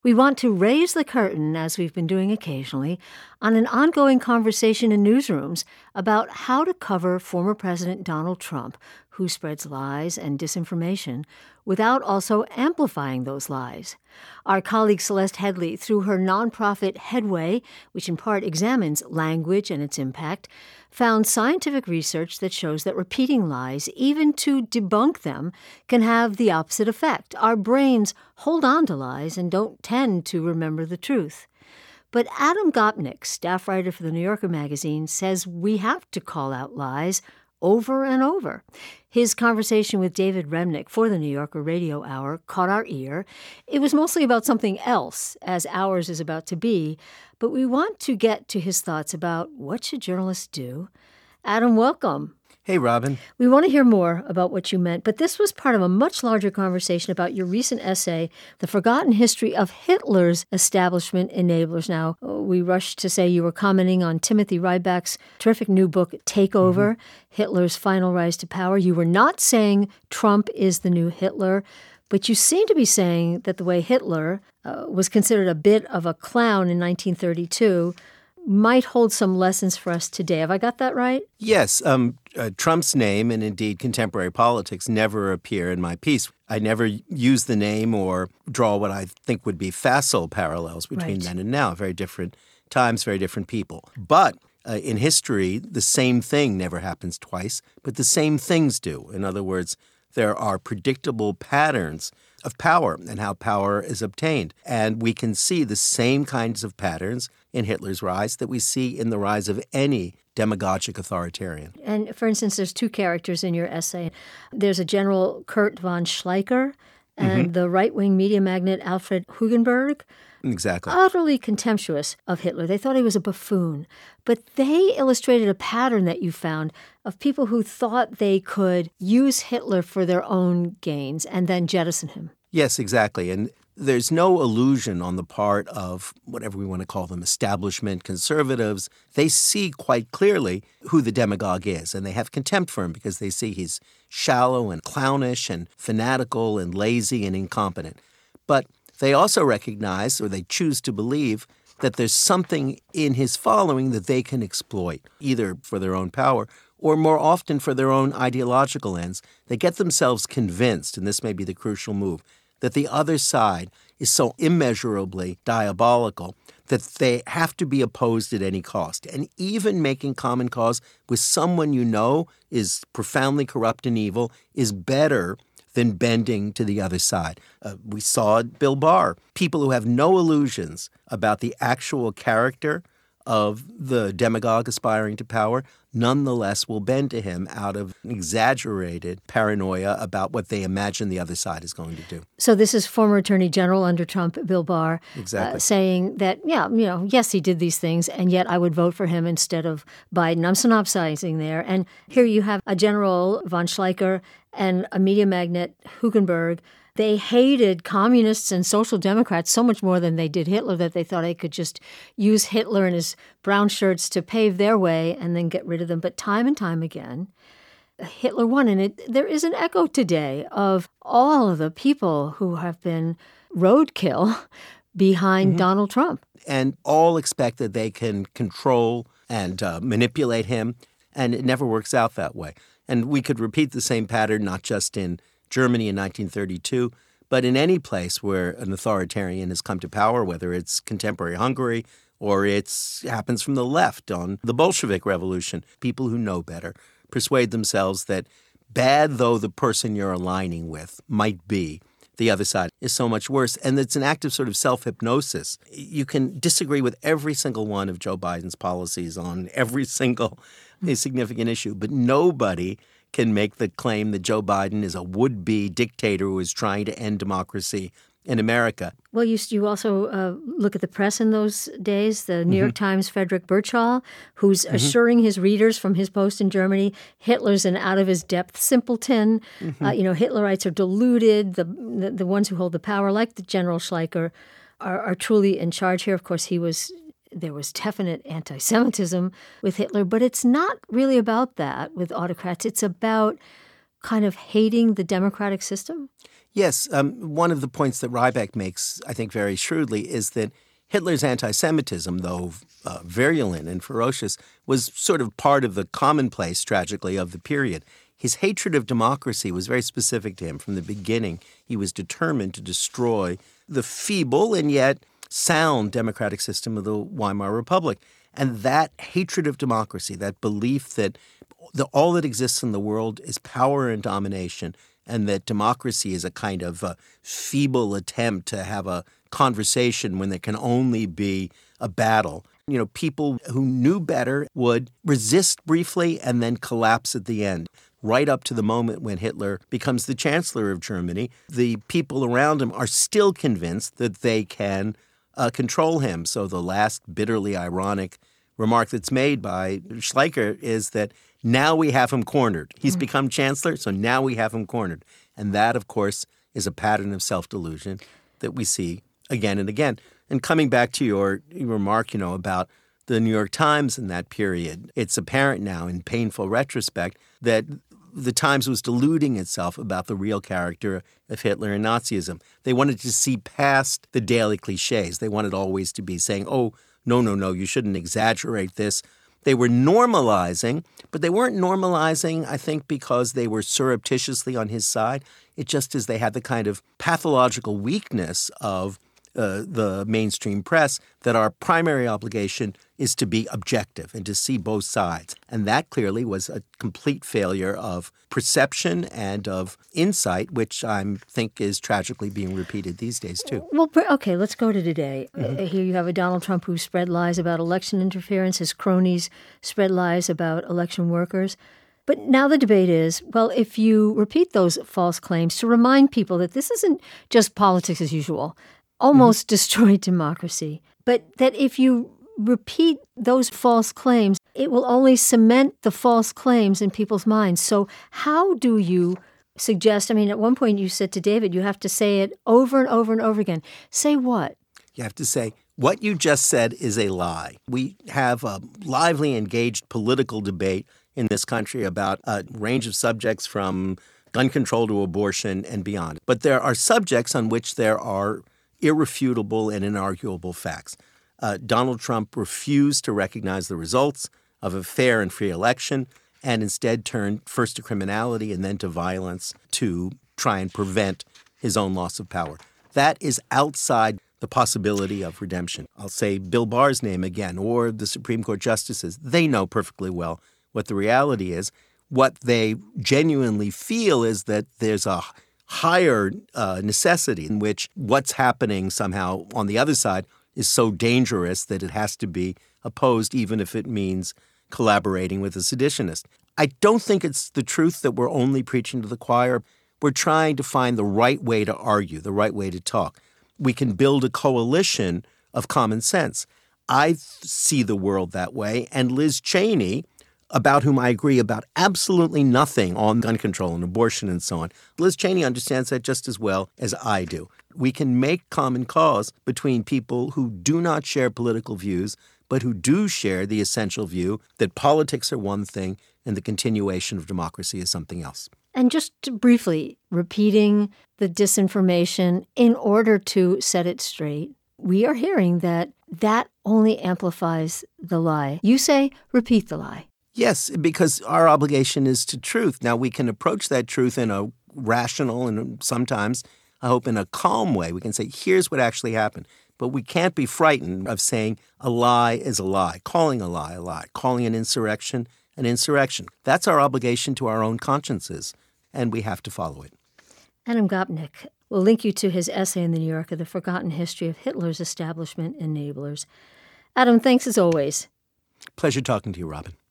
We want to raise the curtain, as we've been doing occasionally, on an ongoing conversation in newsrooms about how to cover former President Donald Trump, who spreads lies and disinformation, without also amplifying those lies. Our colleague Celeste Headley, through her nonprofit Headway, which in part examines language and its impact, found scientific research that shows that repeating lies, even to debunk them, can have the opposite effect. Our brains hold on to lies and don't tend to remember the truth. But Adam Gopnik, staff writer for the New Yorker magazine, says we have to call out lies over and over. His conversation with David Remnick for the New Yorker Radio Hour caught our ear. It was mostly about something else, as ours is about to be, but we want to get to his thoughts about what should journalists do. Adam, welcome. Hey, Robin. We want to hear more about what you meant, but this was part of a much larger conversation about your recent essay, The Forgotten History of Hitler's Establishment Enablers. Now, we rushed to say you were commenting on Timothy Ryback's terrific new book, Takeover, Hitler's Final Rise to Power. You were not saying Trump is the new Hitler, but you seem to be saying that the way Hitler was considered a bit of a clown in 1932 might hold some lessons for us today. Have I got that right? Yes. Trump's name and indeed contemporary politics never appear in my piece. I never use the name or draw what I think would be facile parallels between then and now. Very different times, very different people. But in history, the same thing never happens twice, but the same things do. In other words, there are predictable patterns of power and how power is obtained. And we can see the same kinds of patterns in Hitler's rise that we see in the rise of any demagogic authoritarian. And for instance, there's two characters in your essay. There's a General Kurt von Schleicher and the right-wing media magnate Alfred Hugenberg. Exactly. Utterly contemptuous of Hitler. They thought he was a buffoon. But they illustrated a pattern that you found of people who thought they could use Hitler for their own gains and then jettison him. Yes, exactly. And there's no illusion on the part of whatever we want to call them, establishment conservatives. They see quite clearly who the demagogue is, and they have contempt for him because they see he's shallow and clownish and fanatical and lazy and incompetent. But they also recognize, or they choose to believe, that there's something in his following that they can exploit, either for their own power or more often for their own ideological ends. They get themselves convinced, and this may be the crucial move, that the other side is so immeasurably diabolical that they have to be opposed at any cost. And even making common cause with someone you know is profoundly corrupt and evil is better than bending to the other side. We saw Bill Barr. People who have no illusions about the actual character of the demagogue aspiring to power nonetheless will bend to him out of exaggerated paranoia about what they imagine the other side is going to do. So this is former Attorney General under Trump, Bill Barr, saying that, yes, he did these things, and yet I would vote for him instead of Biden. I'm synopsizing there. And here you have a General von Schleicher and a media magnate, Hugenberg. They hated communists and social democrats so much more than they did Hitler that they thought they could just use Hitler and his brown shirts to pave their way and then get rid of them. But time and time again, Hitler won. And there is an echo today of all of the people who have been roadkill behind Donald Trump. And all expect that they can control and manipulate him, and it never works out that way. And we could repeat the same pattern not just in Germany in 1932, but in any place where an authoritarian has come to power, whether it's contemporary Hungary or it happens from the left on the Bolshevik Revolution, people who know better persuade themselves that bad though the person you're aligning with might be, the other side is so much worse. And it's an act of sort of self-hypnosis. You can disagree with every single one of Joe Biden's policies on every single significant issue, but nobody can make the claim that Joe Biden is a would-be dictator who is trying to end democracy in America. Well, you also look at the press in those days. The New York Times' Frederick Birchall, who's assuring his readers from his post in Germany, Hitler's an out-of-his-depth simpleton. Hitlerites are deluded. The ones who hold the power, like the General Schleicher, are truly in charge here. Of course, there was definite anti-Semitism with Hitler, but it's not really about that with autocrats. It's about kind of hating the democratic system. Yes, one of the points that Ryback makes, I think very shrewdly, is that Hitler's anti-Semitism, though virulent and ferocious, was sort of part of the commonplace, tragically, of the period. His hatred of democracy was very specific to him. From the beginning, he was determined to destroy the feeble and yet sound democratic system of the Weimar Republic. And that hatred of democracy, that belief that all that exists in the world is power and domination, and that democracy is a kind of feeble attempt to have a conversation when there can only be a battle. You know, people who knew better would resist briefly and then collapse at the end. Right up to the moment when Hitler becomes the chancellor of Germany, the people around him are still convinced that they can control him. So the last bitterly ironic remark that's made by Schleicher is that now we have him cornered. He's become chancellor, so now we have him cornered. And that, of course, is a pattern of self-delusion that we see again and again. And coming back to your remark, about the New York Times in that period, it's apparent now in painful retrospect that the Times was deluding itself about the real character of Hitler and Nazism. They wanted to see past the daily cliches. They wanted always to be saying, oh, no, you shouldn't exaggerate this. They were normalizing, but they weren't normalizing, I think, because they were surreptitiously on his side. It just is they had the kind of pathological weakness of the mainstream press that our primary obligation is to be objective and to see both sides. And that clearly was a complete failure of perception and of insight, which I think is tragically being repeated these days, too. Well, okay, let's go to today. Here you have a Donald Trump who spread lies about election interference. His cronies spread lies about election workers. But now the debate is, well, if you repeat those false claims to remind people that this isn't just politics as usual, almost destroyed democracy, but that if you repeat those false claims, it will only cement the false claims in people's minds. So how do you suggest, at one point you said to David, you have to say it over and over and over again. Say what? You have to say, what you just said is a lie. We have a lively, engaged political debate in this country about a range of subjects from gun control to abortion and beyond. But there are subjects on which there are irrefutable and inarguable facts. Donald Trump refused to recognize the results of a fair and free election and instead turned first to criminality and then to violence to try and prevent his own loss of power. That is outside the possibility of redemption. I'll say Bill Barr's name again, or the Supreme Court justices. They know perfectly well what the reality is. What they genuinely feel is that there's a higher necessity in which what's happening somehow on the other side is so dangerous that it has to be opposed, even if it means collaborating with a seditionist. I don't think it's the truth that we're only preaching to the choir. We're trying to find the right way to argue, the right way to talk. We can build a coalition of common sense. I see the world that way, and Liz Cheney, about whom I agree about absolutely nothing on gun control and abortion and so on. Liz Cheney understands that just as well as I do. We can make common cause between people who do not share political views, but who do share the essential view that politics are one thing and the continuation of democracy is something else. And just briefly, repeating the disinformation in order to set it straight, we are hearing that only amplifies the lie. You say, repeat the lie. Yes, because our obligation is to truth. Now, we can approach that truth in a rational and sometimes, I hope, in a calm way. We can say, here's what actually happened. But we can't be frightened of saying a lie is a lie, calling a lie, calling an insurrection. That's our obligation to our own consciences, and we have to follow it. Adam Gopnik will link you to his essay in The New Yorker, The Forgotten History of Hitler's Establishment Enablers. Adam, thanks as always. Pleasure talking to you, Robin.